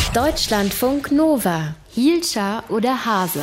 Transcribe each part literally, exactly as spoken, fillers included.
Deutschlandfunk Nova. Hielscher oder Hase?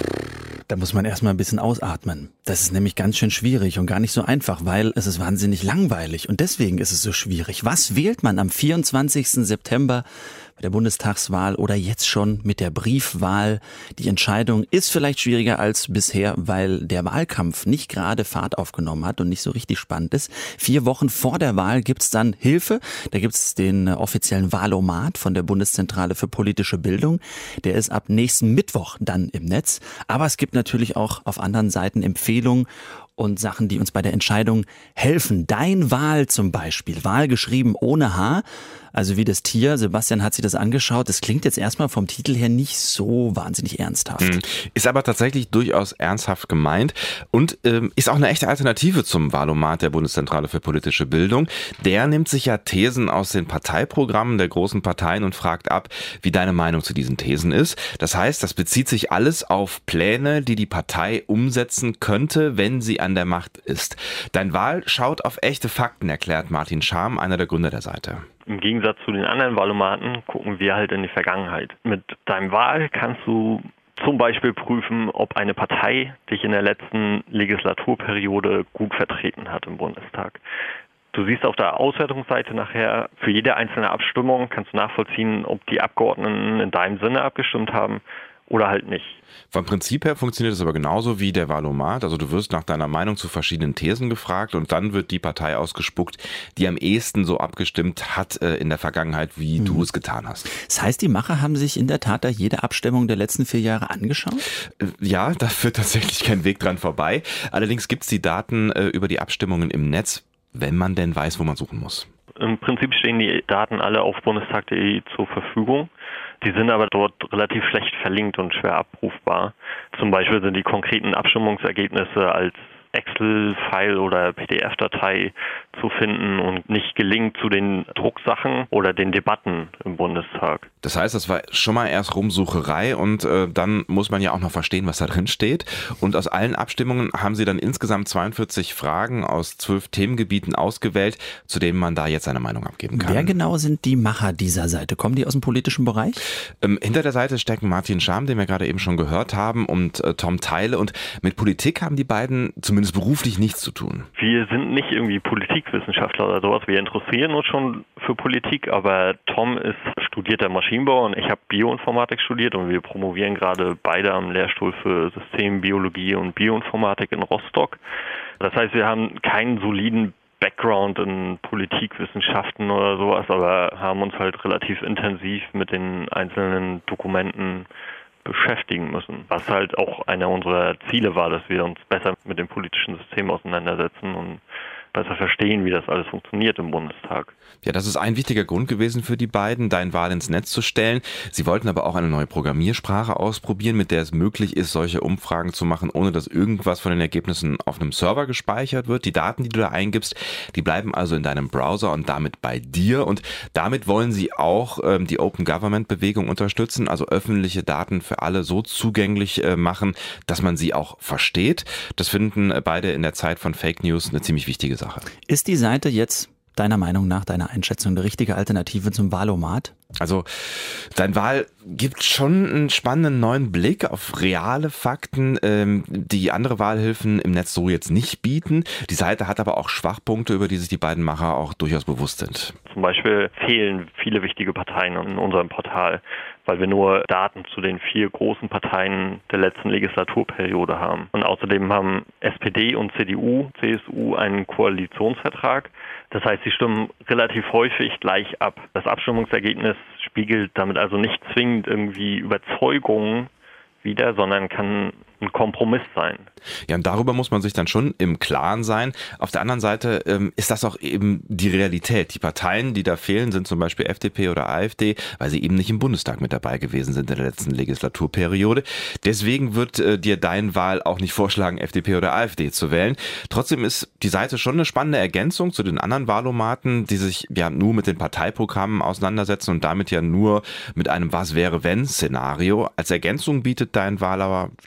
Da muss man erstmal ein bisschen ausatmen. Das ist nämlich ganz schön schwierig und gar nicht so einfach, weil es ist wahnsinnig langweilig und deswegen ist es so schwierig. Was wählt man am vierundzwanzigsten September bei der Bundestagswahl oder jetzt schon mit der Briefwahl? Die Entscheidung ist vielleicht schwieriger als bisher, weil der Wahlkampf nicht gerade Fahrt aufgenommen hat und nicht so richtig spannend ist. Vier Wochen vor der Wahl gibt's dann Hilfe. Da gibt's den offiziellen Wahlomat von der Bundeszentrale für politische Bildung. Der ist ab nächsten Mittwoch dann im Netz. Aber es gibt natürlich auch auf anderen Seiten Empfehlungen und Sachen, die uns bei der Entscheidung helfen. Dein Wahl zum Beispiel, Wahl geschrieben ohne H, also wie das Tier. Sebastian hat sich das angeschaut. Das klingt jetzt erstmal vom Titel her nicht so wahnsinnig ernsthaft. Ist aber tatsächlich durchaus ernsthaft gemeint und ähm, ist auch eine echte Alternative zum Wahlomat der Bundeszentrale für politische Bildung. Der nimmt sich ja Thesen aus den Parteiprogrammen der großen Parteien und fragt ab, wie deine Meinung zu diesen Thesen ist. Das heißt, das bezieht sich alles auf Pläne, die die Partei umsetzen könnte, wenn sie an der Macht ist. Dein Wahl schaut auf echte Fakten, erklärt Martin Scham, einer der Gründer der Seite. Im Gegensatz zu den anderen Wahlomaten gucken wir halt in die Vergangenheit. Mit deinem Wahl kannst du zum Beispiel prüfen, ob eine Partei dich in der letzten Legislaturperiode gut vertreten hat im Bundestag. Du siehst auf der Auswertungsseite nachher, für jede einzelne Abstimmung kannst du nachvollziehen, ob die Abgeordneten in deinem Sinne abgestimmt haben oder halt nicht. Vom Prinzip her funktioniert es aber genauso wie der Wahlomat. Also du wirst nach deiner Meinung zu verschiedenen Thesen gefragt und dann wird die Partei ausgespuckt, die am ehesten so abgestimmt hat äh, in der Vergangenheit, wie mhm. du es getan hast. Das heißt, die Macher haben sich in der Tat da jede Abstimmung der letzten vier Jahre angeschaut? Äh, ja, da führt tatsächlich kein Weg dran vorbei. Allerdings gibt es die Daten äh, über die Abstimmungen im Netz, wenn man denn weiß, wo man suchen muss. Im Prinzip stehen die Daten alle auf bundestag punkt de zur Verfügung. Die sind aber dort relativ schlecht verlinkt und schwer abrufbar. Zum Beispiel sind die konkreten Abstimmungsergebnisse als Excel-File oder P D F-Datei zu finden und nicht gelinkt zu den Drucksachen oder den Debatten im Bundestag. Das heißt, das war schon mal erst Rumsucherei und äh, dann muss man ja auch noch verstehen, was da drin steht. Und aus allen Abstimmungen haben sie dann insgesamt zweiundvierzig Fragen aus zwölf Themengebieten ausgewählt, zu denen man da jetzt seine Meinung abgeben kann. Wer genau sind die Macher dieser Seite? Kommen die aus dem politischen Bereich? Ähm, hinter der Seite stecken Martin Scham, den wir gerade eben schon gehört haben, und äh, Tom Theile. Und mit Politik haben die beiden zumindest beruflich nichts zu tun. Wir sind nicht irgendwie Politikwissenschaftler oder sowas. Wir interessieren uns schon für Politik, aber Tom ist studierter Maschinenbauer und ich habe Bioinformatik studiert und wir promovieren gerade beide am Lehrstuhl für Systembiologie und Bioinformatik in Rostock. Das heißt, wir haben keinen soliden Background in Politikwissenschaften oder sowas, aber haben uns halt relativ intensiv mit den einzelnen Dokumenten beschäftigen müssen, was halt auch einer unserer Ziele war, dass wir uns besser mit dem politischen System auseinandersetzen und besser verstehen, wie das alles funktioniert im Bundestag. Ja, das ist ein wichtiger Grund gewesen für die beiden, dein Wahl ins Netz zu stellen. Sie wollten aber auch eine neue Programmiersprache ausprobieren, mit der es möglich ist, solche Umfragen zu machen, ohne dass irgendwas von den Ergebnissen auf einem Server gespeichert wird. Die Daten, die du da eingibst, die bleiben also in deinem Browser und damit bei dir. Und damit wollen sie auch ähm, die Open Government Bewegung unterstützen, also öffentliche Daten für alle so zugänglich äh, machen, dass man sie auch versteht. Das finden äh, beide in der Zeit von Fake News eine ziemlich wichtige Sache. Ist die Seite jetzt deiner Meinung nach, deiner Einschätzung, eine richtige Alternative zum Wahlomat? Also dein Wahl gibt schon einen spannenden neuen Blick auf reale Fakten, ähm, die andere Wahlhilfen im Netz so jetzt nicht bieten. Die Seite hat aber auch Schwachpunkte, über die sich die beiden Macher auch durchaus bewusst sind. Zum Beispiel fehlen viele wichtige Parteien in unserem Portal, weil wir nur Daten zu den vier großen Parteien der letzten Legislaturperiode haben. Und außerdem haben S P D und C D U, C S U einen Koalitionsvertrag. Das heißt, sie stimmen relativ häufig gleich ab. Das Abstimmungsergebnis spiegelt damit also nicht zwingend irgendwie Überzeugungen wider, sondern kann ein Kompromiss sein. Ja, und darüber muss man sich dann schon im Klaren sein. Auf der anderen Seite ähm, ist das auch eben die Realität. Die Parteien, die da fehlen, sind zum Beispiel F D P oder AfD, weil sie eben nicht im Bundestag mit dabei gewesen sind in der letzten Legislaturperiode. Deswegen wird äh, dir dein Wahl auch nicht vorschlagen, F D P oder AfD zu wählen. Trotzdem ist die Seite schon eine spannende Ergänzung zu den anderen Wahlomaten, die sich ja nur mit den Parteiprogrammen auseinandersetzen und damit ja nur mit einem Was-wäre-wenn-Szenario. Als Ergänzung bietet dein Wahl aber tatsächlich einen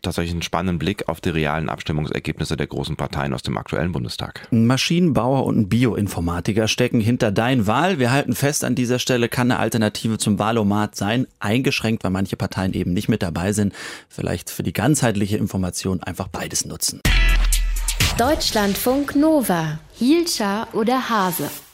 spannenden Blick auf die realen Abstimmungsergebnisse der großen Parteien aus dem aktuellen Bundestag. Ein Maschinenbauer und ein Bioinformatiker stecken hinter Dein Wahl. Wir halten fest, an dieser Stelle kann eine Alternative zum Wahlomat sein. Eingeschränkt, weil manche Parteien eben nicht mit dabei sind. Vielleicht für die ganzheitliche Information einfach beides nutzen. Deutschlandfunk Nova. Hielscher oder Hase?